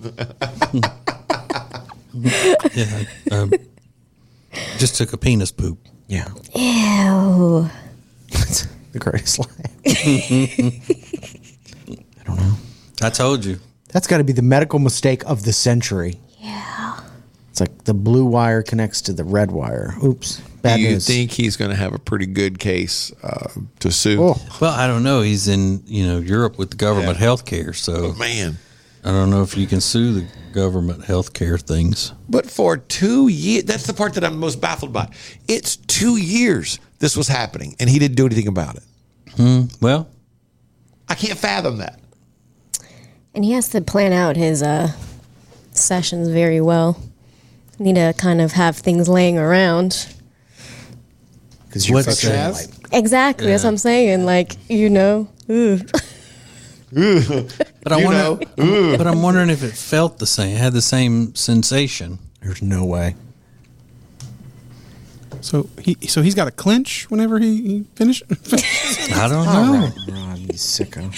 Yeah, um, just took a penis poop. Yeah. Ew. That's the greatest lie. I don't know. I told you. That's got to be the medical mistake of the century. Yeah. It's like the blue wire connects to the red wire. Oops. Bad Do you news. think he's going to have a pretty good case uh, to sue? Oh, Well, I don't know. He's in, you know, Europe with the government Yeah. health care, so Man, I don't know if you can sue the government health care things. but for two years, that's the part that I'm most baffled by. It's two years this was happening, and he didn't do anything about it. Well, I can't fathom that. And he has to plan out his uh, sessions very well. Need to kind of have things laying around. because you're What's fucking that? like, Exactly. That's what I'm saying. Like, you know. Ugh. but I You wonder. But I'm wondering if it felt the same, had the same sensation. there's no way. So he so he's got a clinch whenever he, he finished. I don't know. All right, Ron, you sicko.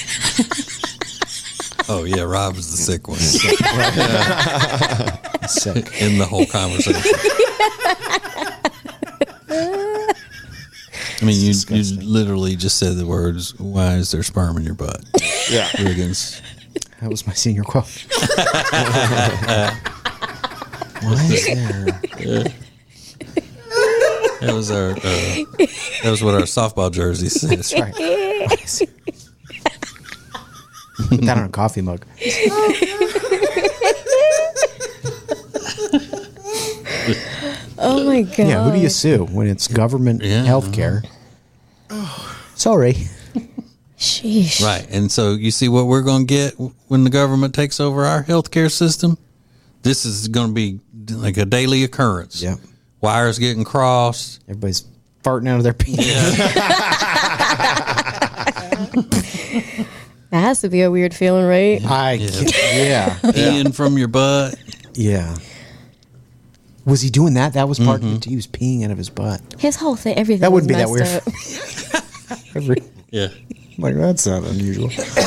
Oh yeah, Rob is the sick one Sick. in the whole conversation. I mean, you, you literally just said the words, "Why is there sperm in your butt?" Yeah. Riggins. That was my senior quote. Why is there? That was our. Uh, that was what our softball jersey says. Right. Why is- Put that on a coffee mug. Oh my god. Yeah, who do you sue when it's government Yeah. health care? Sorry. Sheesh. Right. And so you see what we're going to get when the government takes over our healthcare system? This is going to be like a daily occurrence. Yep. Wires getting crossed. Everybody's farting out of their penis. That has to be a weird feeling, right? I yeah. Peeing from your butt. Yeah. Was he doing that? That was part of it. He was peeing out of his butt. His whole thing, everything. That wouldn't was be that messed weird. up. Every, Yeah. like, that's not unusual.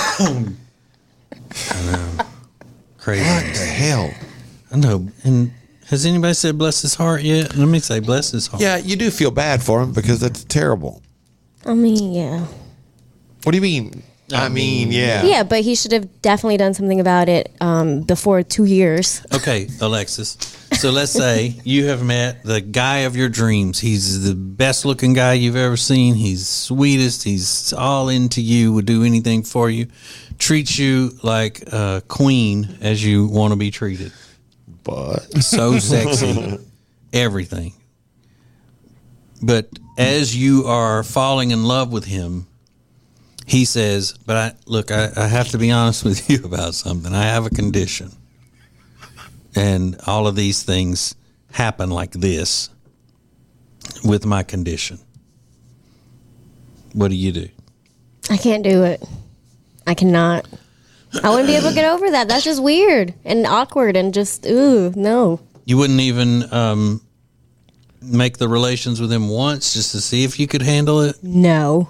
Crazy. What the hell? I know. And has anybody said bless his heart yet? Let me say bless his heart. Yeah, you do feel bad for him because that's terrible. I mean, yeah. What do you mean? I mean, yeah. Yeah, but he should have definitely done something about it um, before two years. Okay, Alexis. So let's say you have met the guy of your dreams. He's the best looking guy you've ever seen. He's sweetest. He's all into you, would do anything for you, treats you like a queen as you want to be treated. But So sexy, everything. But as you are falling in love with him, he says, but I look, I, I have to be honest with you about something. I have a condition. And all of these things happen like this with my condition. What do you do? I can't do it. I cannot. I wouldn't be able to get over that. That's just weird and awkward and just, ooh, no. You wouldn't even um, make the relations with him once just to see if you could handle it? No.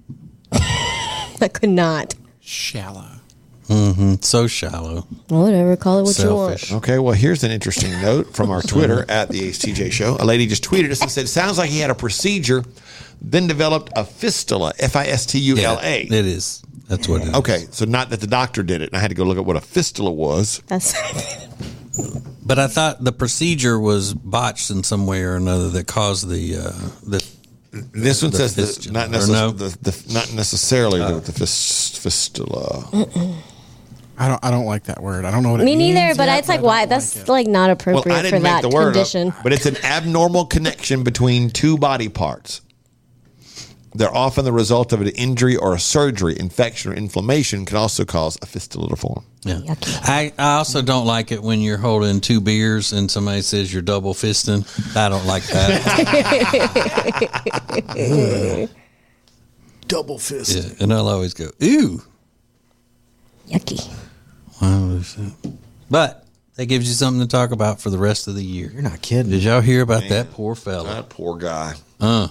I could not. Shallow. Mm-hmm. So shallow. Whatever, call it what Selfish. you want. okay, well, here's an interesting note from our Twitter at the Ace T J Show. A lady just tweeted us and said, "Sounds like he had a procedure, then developed a fistula, F I S T U L A." Yeah, it is. That's what it is. Okay, so not that the doctor did it. And I had to go look at what a fistula was. That's But I thought the procedure was botched in some way or another that caused the uh, the. This one The says the, fistula, not, or necess- no? the, the, not necessarily the, the fist, fistula. I don't. I don't like that word. I don't know what it me means. neither, but yet, it's like, I don't why? That's it. like not Well, appropriate I for didn't make that the word condition. up, but it's an abnormal connection between two body parts. They're often the result of an injury or a surgery. Infection or inflammation can also cause a fistula to form. Yeah. I, I also don't like it when you're holding two beers and somebody says you're double fisting. I don't like that. Double fist. Yeah, and I'll always go, ew. Yucky. Wow, but that gives you something to talk about for the rest of the year. You're not kidding. Did y'all hear about that poor fella? That poor guy. Uh.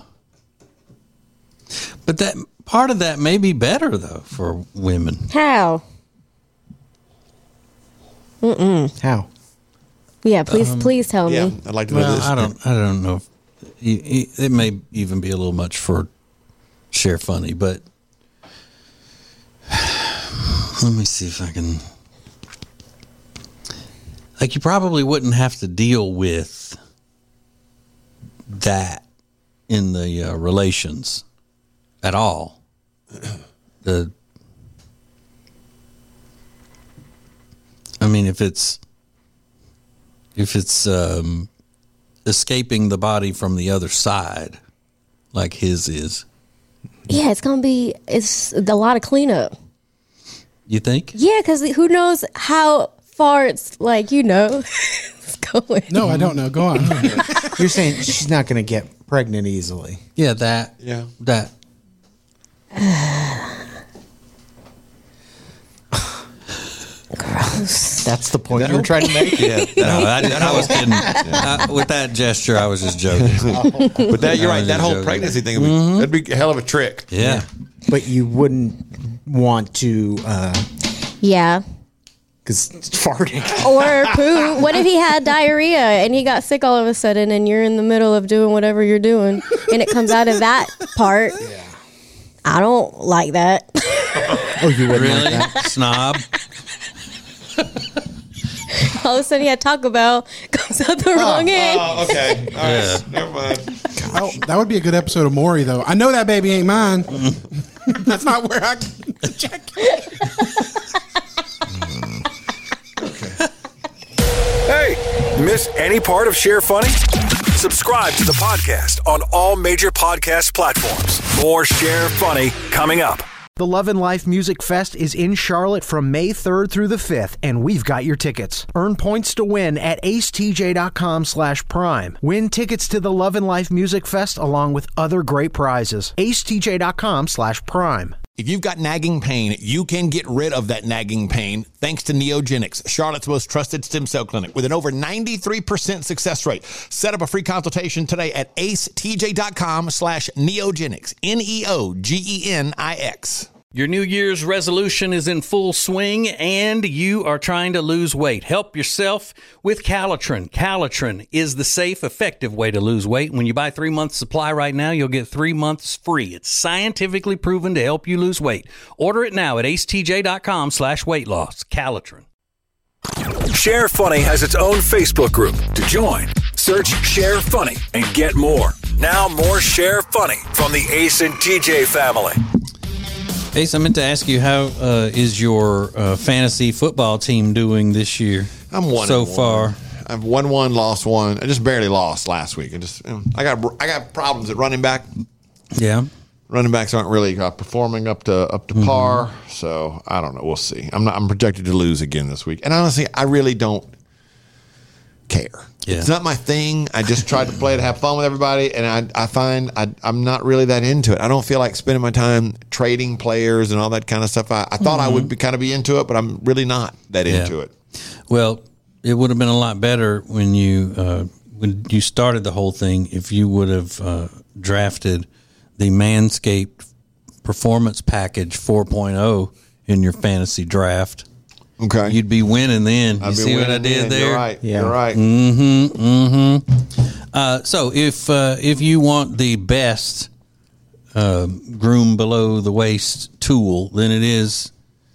But that part of that may be better though for women. How? How? Yeah, please, please tell Yeah, me. I'd like to know Well, this. I don't. I don't know. If, it, it may even be a little much for Share Funny, but let me see if I can. Like, you probably wouldn't have to deal with that in the uh, relations at all. The, I mean, if it's if it's um, escaping the body from the other side, like his is, Yeah, it's gonna be it's a lot of cleanup. you think? Yeah, because who knows how far it's like you know it's going. No, I don't know. Go on. You're saying she's not going to get pregnant easily. Yeah, that. Yeah. That. Gross. That's the point you were trying to make. Yeah, No, I, I was kidding. Uh, with that gesture, I was just joking. but that you're I right. was That just whole joking. pregnancy thing would be, that'd be a hell of a trick. Yeah. But you wouldn't want to, Yeah. because it's farting. Or poo. What if he had diarrhea and he got sick all of a sudden and you're in the middle of doing whatever you're doing and it comes out of that part? Yeah. I don't like that. Oh, you wouldn't Really? like that? Snob? All of a sudden, yeah, Taco Bell comes out the wrong end. Oh, okay. All right. Yeah. Never mind. Oh, that would be a good episode of Maury, though. I know that baby ain't mine. That's not where I check. Miss any part of Share Funny? Subscribe to the podcast on all major podcast platforms. More Share Funny coming up. The Love and Life Music Fest is in Charlotte from May third through the fifth, and we've got your tickets. Earn points to win at acetj.com slash prime. Win tickets to the Love and Life Music Fest along with other great prizes. acetj.com slash prime. If you've got nagging pain, you can get rid of that nagging pain thanks to Neogenics, Charlotte's most trusted stem cell clinic with an over ninety-three percent success rate. Set up a free consultation today at acetj.com slash neogenics, N E O G E N I X. Your New Year's resolution is in full swing and you are trying to lose weight. Help yourself with Calitrin. Calitrin is the safe, effective way to lose weight. When you buy three months supply right now, you'll get three months free. It's scientifically proven to help you lose weight. Order it now at acetj.com slash weight loss. Calitrin. Share Funny has its own Facebook group. To join, search Share Funny and get more. Now more Share Funny from the Ace and T J family. Ace, I meant to ask you, how uh, is your uh, fantasy football team doing this year? I'm one so and one. far. I've won one, lost one. I just barely lost last week. I just, I got, I got problems at running back. Yeah, running backs aren't really uh, performing up to up to mm-hmm. par. So I don't know. We'll see. I'm not. I'm projected to lose again this week. And honestly, I really don't care. Yeah. It's not my thing. I just tried to play to have fun with everybody, and I I find I, I'm not really that into it. I don't feel like spending my time trading players and all that kind of stuff. I, I thought mm-hmm. I would be kind of be into it, but I'm really not that yeah. into it. Well, it would have been a lot better when you uh, when you started the whole thing if you would have uh, drafted the Manscaped Performance Package four point oh in your fantasy draft. Okay. You'd be winning then. You I'd see what I did then. there? You're right. Yeah. You're right. Mm-hmm. Mm-hmm. Uh, so if uh, if you want the best uh, groom below the waist tool, then it is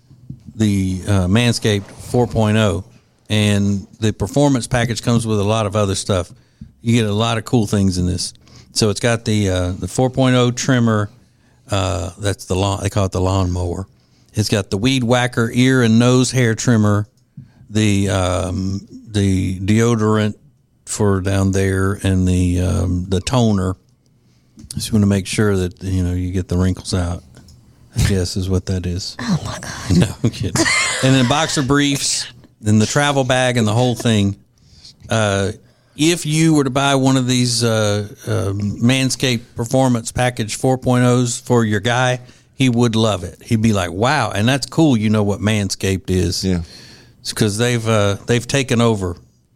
the uh, Manscaped four point oh. And the performance package comes with a lot of other stuff. You get a lot of cool things in this. So it's got the uh, the four point oh trimmer. Uh, that's the lawn. They call it the lawnmower. It's got the weed whacker ear and nose hair trimmer, the um, the deodorant for down there, and the um, the toner. Just want to make sure that you know you get the wrinkles out. I guess is what that is. Oh my god! No I'm kidding. And then boxer briefs, then the travel bag, and the whole thing. Uh, if you were to buy one of these uh, uh, Manscaped Performance Package four point ohs for your guy, he would love it. He'd be like, "Wow!" And that's cool. You know what Manscaped is? Yeah, it's because they've uh, they've taken over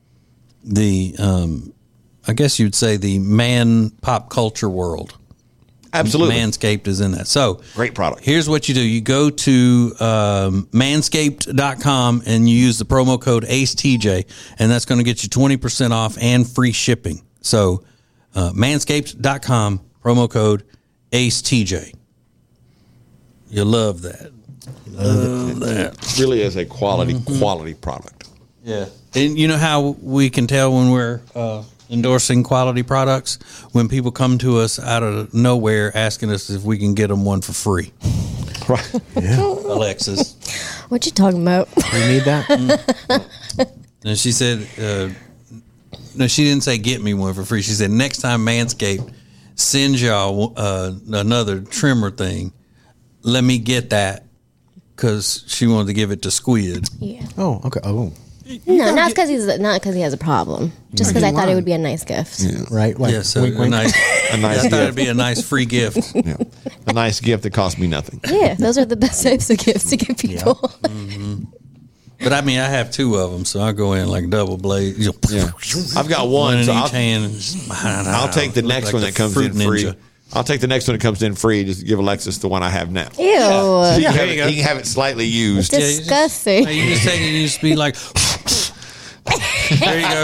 the, um, I guess you'd say, the man pop culture world. Absolutely, Manscaped is in that. So great product. Here's what you do: you go to um, manscaped dot com and you use the promo code A C E T J, and that's going to get you twenty percent off and free shipping. So uh, manscaped dot com, promo code A C E T J. You love that. Love that. It really is a quality, mm-hmm. quality product. Yeah. And you know how we can tell when we're uh, endorsing quality products? When people come to us out of nowhere asking us if we can get them one for free. Right. Yeah. Alexis. What you talking about? You need that? Mm. And she said, uh, no, she didn't say get me one for free. She said next time Manscaped sends y'all uh, another trimmer thing, let me get that, because she wanted to give it to Squid. Yeah. Oh, okay. Oh. No, not because he's not because he has a problem. Just because I thought it would be a nice gift. Yeah. Right? Like, yeah, so wink, a wink. nice, a nice I gift. thought it'd be a nice free gift. Yeah. A nice gift that cost me nothing. Yeah, those are the best types of gifts to give people. Yeah. Mm-hmm. But I mean, I have two of them, so I'll go in like double blade. You know, yeah. I've got one, one in so each I'll, hand. And just, I'll take the next like one the that comes Fruit in free. Ninja. I'll take the next one that comes in free. Just give Alexis the one I have now. Ew. Yeah. So you, Yeah, can have there you it, go. you can have it slightly used. It's disgusting. Yeah, you, just, you just take it and you just be like, there you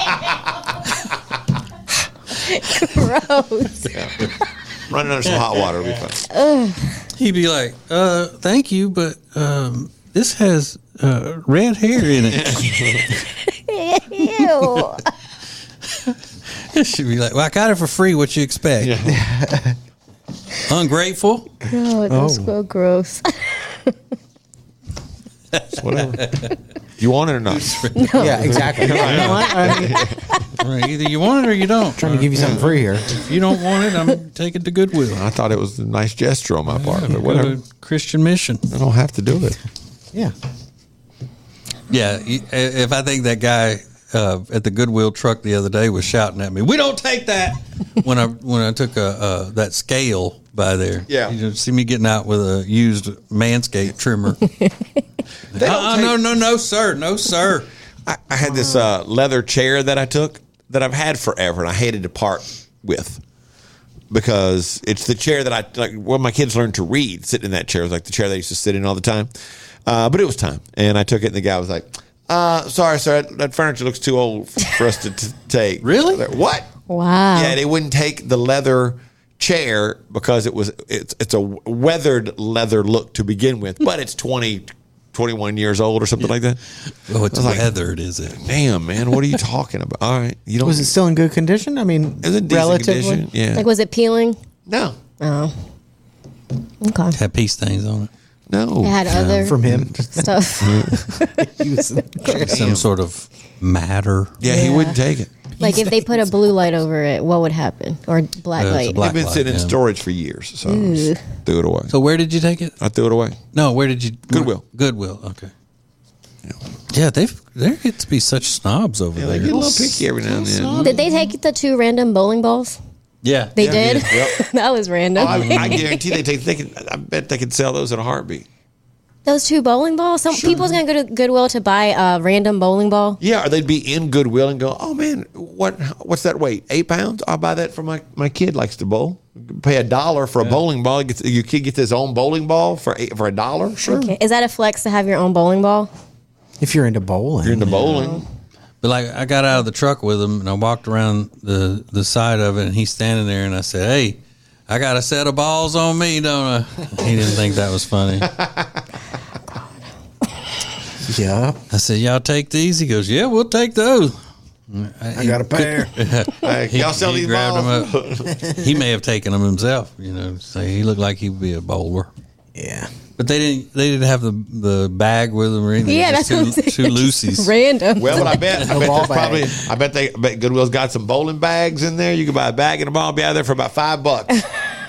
go. Gross. Yeah. Run it under some hot water will be fun. He'd be like, uh, thank you, but um, this has uh, red hair in it. Ew. She'd be like, well, I got it for free. What you expect? Yeah. Ungrateful? God, that's Oh. so gross. Whatever. You want it or not? Yeah, exactly. No, no, I, I mean, Right, either you want it or you don't. trying to give you something free here. If you don't want it, I'm taking it to Goodwill. I thought it was a nice gesture on my part, but Go whatever. to Christian Mission. I don't have to do it. Yeah. Yeah, if I think that guy uh, at the Goodwill truck the other day was shouting at me, "We don't take that!" when I when I took a uh, that scale by there. Yeah. You see me getting out with a used Manscaped trimmer. uh, no, no, no, sir, no, sir. I, I had this uh, leather chair that I took that I've had forever, and I hated to part with because it's the chair that I like when my kids learned to read. Sitting in that chair was like the chair they used to sit in all the time. Uh, but it was time, and I took it, and the guy was like, uh, "Sorry, sir, that, that furniture looks too old for us to t- take." Really? Like, what? Wow. Yeah, they wouldn't take the leather chair because it was it's it's a weathered leather look to begin with, but it's twenty, twenty-one years old or something like that. Oh, it's I was like, weathered, is it? Damn, man, what are you talking about? All right, you don't. Was it still in good condition? I mean, It was in decent relatively. condition. Yeah. Like, was it peeling? no, Oh. Okay. Had pea stains on it. no. It had other From him. stuff. He was in the chair. Some sort of matter. Yeah, he wouldn't take it. Like, if they put a blue light over it, what would happen? Or black Uh, it's a light? black- I've been light, sitting in yeah. storage for years, so I just threw it away. So where did you take it? I threw it away. No, where did you? Goodwill. Goodwill. Okay. Yeah, they there get to be such snobs over Yeah, there. they get a little picky every now and then. Did they take the two random bowling balls? Yeah, They Yeah, did? yep. That was random. I, I guarantee they take. They can. I bet they could sell those in a heartbeat. Those two bowling balls? Some people's going to go to Goodwill to buy a random bowling ball. Yeah, or they'd be in Goodwill and go, "Oh man, what? What's that weight? Eight pounds? I'll buy that for my my kid likes to bowl. Pay a dollar for a bowling ball. He gets, your kid gets his own bowling ball for eight, for a dollar. Sure, Okay. Is that a flex to have your own bowling ball? If you're into bowling. you're into bowling. but like I got out of the truck with him and I walked around the the side of it and he's standing there and I said, "Hey, I got a set of balls on me, don't I?" He didn't think that was funny. Yeah. I said, "Y'all take these?" He goes, "Yeah, we'll take those." I got a pair. Hey, He, y'all sell he these grabbed balls? them up. He may have taken them himself, you know. So he looked like he would be a bowler. Yeah. But they didn't. They didn't have the the bag with them or anything. Yeah, Just that's two, what I'm saying. two loosies. Random. Well, but I bet, I No bet ball there's probably, bag. I bet they, I bet Goodwill's got some bowling bags in there. You can buy a bag and a ball, and be out of there for about five bucks.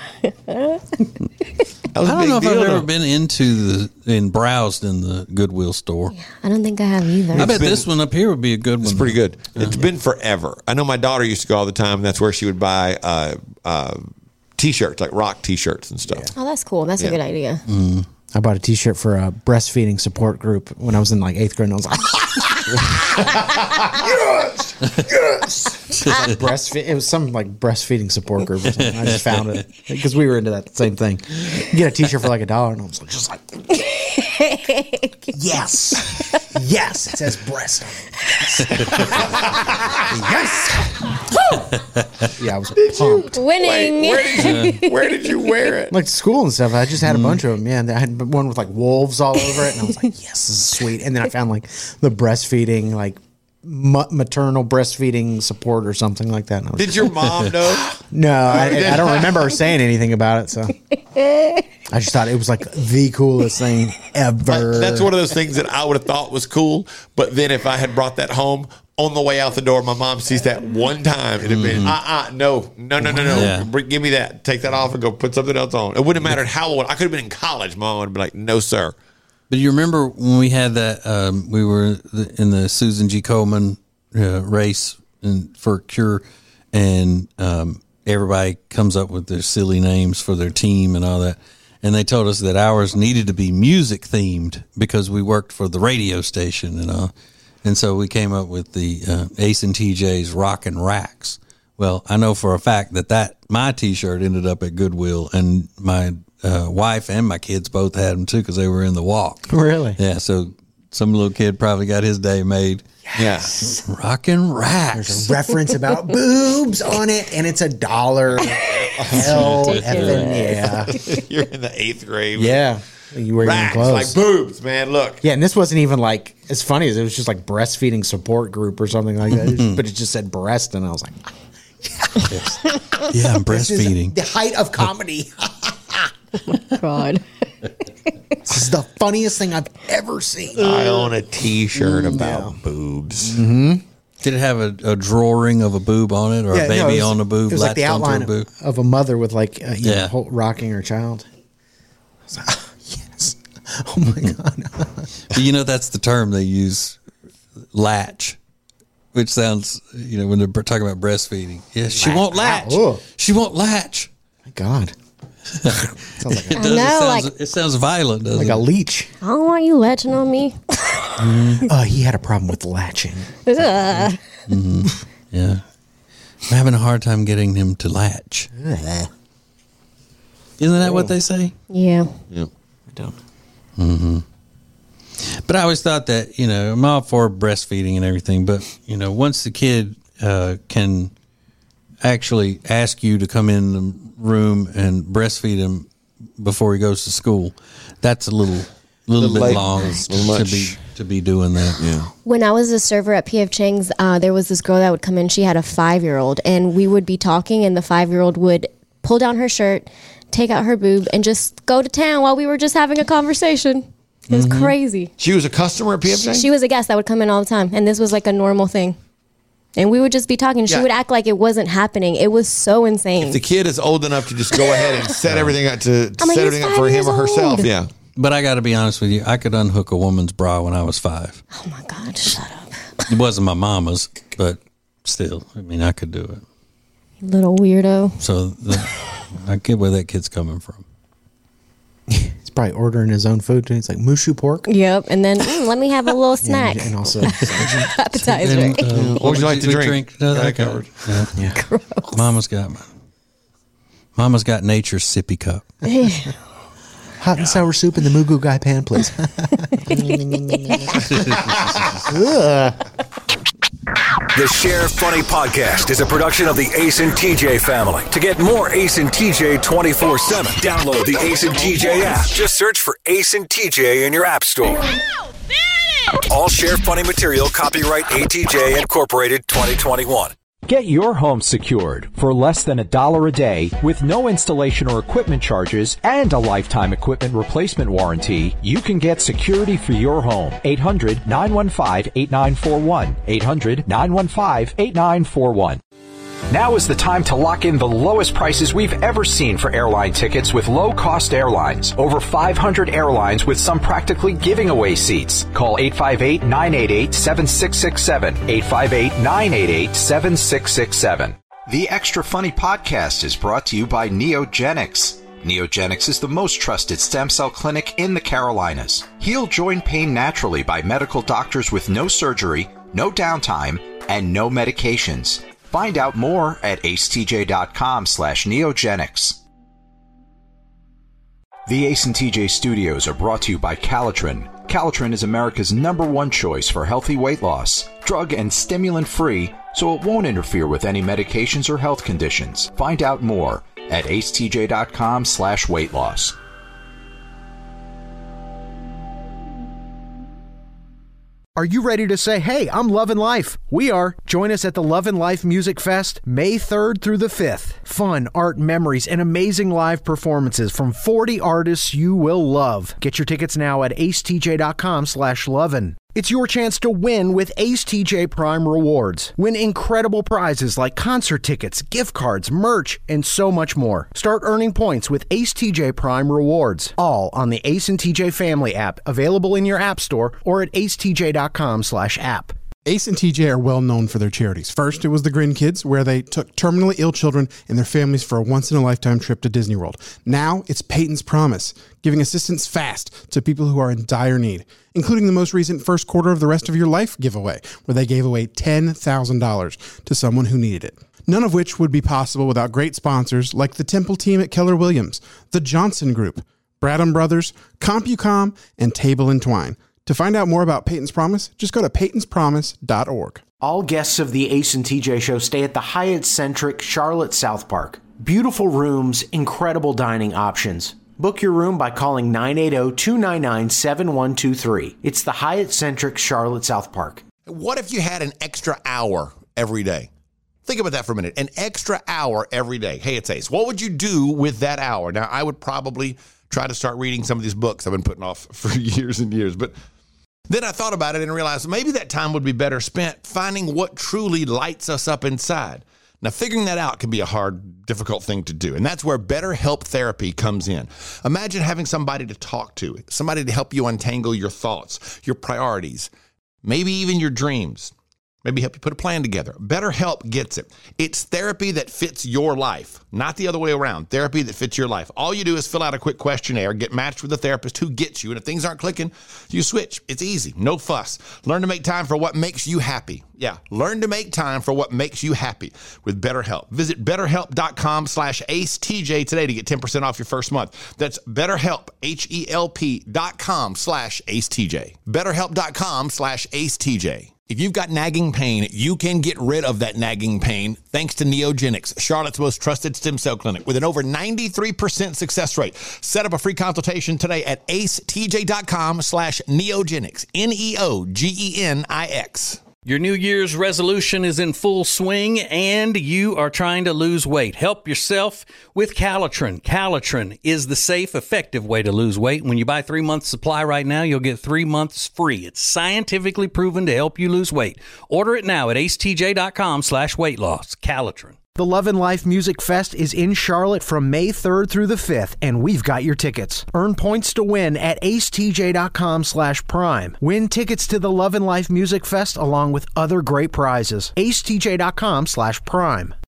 That was a I don't big know if deal, I've though. ever been into the and browsed in the Goodwill store. I don't think I have either. I bet been- this one up here would be a good one. It's pretty good. It's been forever. I know my daughter used to go all the time. And that's where she would buy uh, uh, T-shirts, like rock T-shirts and stuff. Oh, that's cool. That's Yeah. a good idea. I bought a T-shirt for a breastfeeding support group when I was in like eighth grade. And I was like, yes, yes. Like breastfeed. It was some like breastfeeding support group or something. I just found it because we were into that same thing. You get a T-shirt for like a dollar, and I was like, just like, yes, yes. It says breast. on it. Yes. Yeah, I was pumped. Winning. Where did you, where did you wear it? Like school and stuff. I just had a bunch of them. Yeah, and I had one with like wolves all over it, and I was like, "Yes, this is sweet." And then I found like the breastfeeding, like ma- maternal breastfeeding support or something like that. And I was, Did your mom know? no, I, I don't remember her saying anything about it. So I just thought it was like the coolest thing ever. That's one of those things that I would have thought was cool. But then if I had brought that home, on the way out the door, my mom sees that one time. It'd have been, uh uh, no, no, no, no, no. Yeah. Bring- Give me that. Take that off and go put something else on. It wouldn't have mattered how old. I could have been in college. Mom would have been like, no, sir. But you remember when we had that? Um, we were in the Susan G. Komen uh, race in, for Cure, and um, everybody comes up with their silly names for their team and all that. And they told us that ours needed to be music themed because we worked for the radio station and all. And so we came up with the uh, Ace and T J's Rockin' Racks. Well, I know for a fact that, that my T-shirt ended up at Goodwill, and my uh, wife and my kids both had them too because they were in the walk. Really? Yeah, so some little kid probably got his day made. Yeah. Rockin' Racks. There's a reference about boobs on it, and it's a dollar. Hell, effing yeah, You're in the eighth grade. yeah. You were even Racks, close. like boobs, man. Look. Yeah, and this wasn't even like as funny as it was just like breastfeeding support group or something like that. It was- but it just said breast, and I was like, Yeah, I'm this is breastfeeding. the height of comedy. God. This is the funniest thing I've ever seen. I own a T-shirt about yeah. boobs. Mm-hmm. Did it have a, a drawing of a boob on it, or yeah, a baby no, was, on a boob? It was like the outline of, boob? of a mother with like uh, you yeah. know, rocking her child. I was like, oh, yes. Oh my god. But you know that's the term they use, latch, which sounds, you know, when they're talking about breastfeeding. Yeah, she won't latch. Oh. She won't latch. My God. Sounds like a, it, does, know, it, sounds, like, it sounds violent, doesn't like it? Like a leech. I don't want you latching on me. mm. uh, he had a problem with latching. mm-hmm. Yeah. I'm having a hard time getting him to latch. Isn't that oh. what they say? Yeah. Yeah. I don't. Mm-hmm. But I always thought that, you know, I'm all for breastfeeding and everything, but, you know, once the kid uh, can actually ask you to come in the room and breastfeed him before he goes to school, that's a little little, little bit late, long little to be to be doing that. Yeah. When I was a server at P F Chang's, uh, there was this girl that would come in. She had a five-year-old, and we would be talking, and the five-year-old would pull down her shirt, take out her boob, and just go to town while we were just having a conversation. It was mm-hmm. crazy. She was a customer at P F Chang's? She was a guest that would come in all the time, and this was like a normal thing. And we would just be talking. She yeah. would act like it wasn't happening. It was so insane. If the kid is old enough to just go ahead and set everything up to, to like, set everything up for him or herself, old. yeah. But I got to be honest with you, I could unhook a woman's bra when I was five. Oh my God, shut up. It wasn't my mama's, but still, I mean, I could do it. Little weirdo. So the, I get where that kid's coming from. He's probably ordering his own food. He's like, Mushu pork? Yep. And then, mm, let me have a little snack. And, and also appetizer. And, uh, what would you like to drink? drink? No, that covered. Yeah. yeah. Mama's got Mama's got nature's sippy cup. Hot and sour soup in the Mugu Guy pan, please. The Share Funny Podcast is a production of the Ace and T J family. To get more Ace and T J twenty-four seven, download the Ace and T J app. Just search for Ace and T J in your app store. All Share Funny material copyright A T J Incorporated twenty twenty-one. Get your home secured for less than a dollar a day with no installation or equipment charges and a lifetime equipment replacement warranty. You can get security for your home. eight hundred nine one five eight nine four one. eight hundred nine one five eight nine four one. Now is the time to lock in the lowest prices we've ever seen for airline tickets with low-cost airlines. Over five hundred airlines with some practically giving away seats. Call eight five eight nine eight eight seven six six seven. eight five eight nine eight eight seven six six seven. The Extra Funny Podcast is brought to you by Neogenics. Neogenics is the most trusted stem cell clinic in the Carolinas. Heal joint pain naturally by medical doctors with no surgery, no downtime, and no medications. Find out more at acetj.com slash neogenics. The Ace and T J studios are brought to you by Calitrin. Calitrin is America's number one choice for healthy weight loss. Drug and stimulant free, so it won't interfere with any medications or health conditions. Find out more at acetj.com slash weight loss. Are you ready to say, hey, I'm loving life? We are. Join us at the Love and Life Music Fest, May third through the fifth. Fun, art, memories, and amazing live performances from forty artists you will love. Get your tickets now at acetj.com slash lovin'. It's your chance to win with Ace T J Prime Rewards. Win incredible prizes like concert tickets, gift cards, merch, and so much more. Start earning points with Ace T J Prime Rewards. All on the Ace and T J Family app, available in your app store or at acetj.com slash app. Ace and T J are well known for their charities. First, it was the Grin Kids, where they took terminally ill children and their families for a once-in-a-lifetime trip to Disney World. Now, it's Peyton's Promise, giving assistance fast to people who are in dire need, including the most recent First Quarter of the Rest of Your Life giveaway, where they gave away ten thousand dollars to someone who needed it. None of which would be possible without great sponsors like the Temple team at Keller Williams, the Johnson Group, Bradham Brothers, CompuCom, and Table and Twine. To find out more about Peyton's Promise, just go to peytons promise dot org. All guests of the Ace and T J show stay at the Hyatt-centric Charlotte South Park. Beautiful rooms, incredible dining options. Book your room by calling nine eight zero, two nine nine, seven one two three. It's the Hyatt-centric Charlotte South Park. What if you had an extra hour every day? Think about that for a minute. An extra hour every day. Hey, it's Ace. What would you do with that hour? Now, I would probably try to start reading some of these books I've been putting off for years and years. But then I thought about it and realized maybe that time would be better spent finding what truly lights us up inside. Now, figuring that out can be a hard, difficult thing to do. And that's where BetterHelp therapy comes in. Imagine having somebody to talk to, somebody to help you untangle your thoughts, your priorities, maybe even your dreams. Maybe help you put a plan together. BetterHelp gets it. It's therapy that fits your life, not the other way around. Therapy that fits your life. All you do is fill out a quick questionnaire, get matched with a therapist who gets you, and if things aren't clicking, you switch. It's easy. No fuss. Learn to make time for what makes you happy. Yeah, learn to make time for what makes you happy with BetterHelp. Visit betterhelp.com slash AceTJ today to get ten percent off your first month. That's BetterHelp, H-E-L-P dot com slash AceTJ. BetterHelp.com slash AceTJ. If you've got nagging pain, you can get rid of that nagging pain thanks to Neogenics, Charlotte's most trusted stem cell clinic with an over ninety-three percent success rate. Set up a free consultation today at acetj.com slash neogenics, N E O G E N I X. Your New Year's resolution is in full swing and you are trying to lose weight. Help yourself with Calitrin. Calitrin is the safe, effective way to lose weight. When you buy three months supply right now, you'll get three months free. It's scientifically proven to help you lose weight. Order it now at acetj.com slash weight loss. Calitrin. The Love and Life Music Fest is in Charlotte from May third through the fifth, and we've got your tickets. Earn points to win at acetj.com slash prime. Win tickets to the Love and Life Music Fest along with other great prizes. acetj.com slash prime.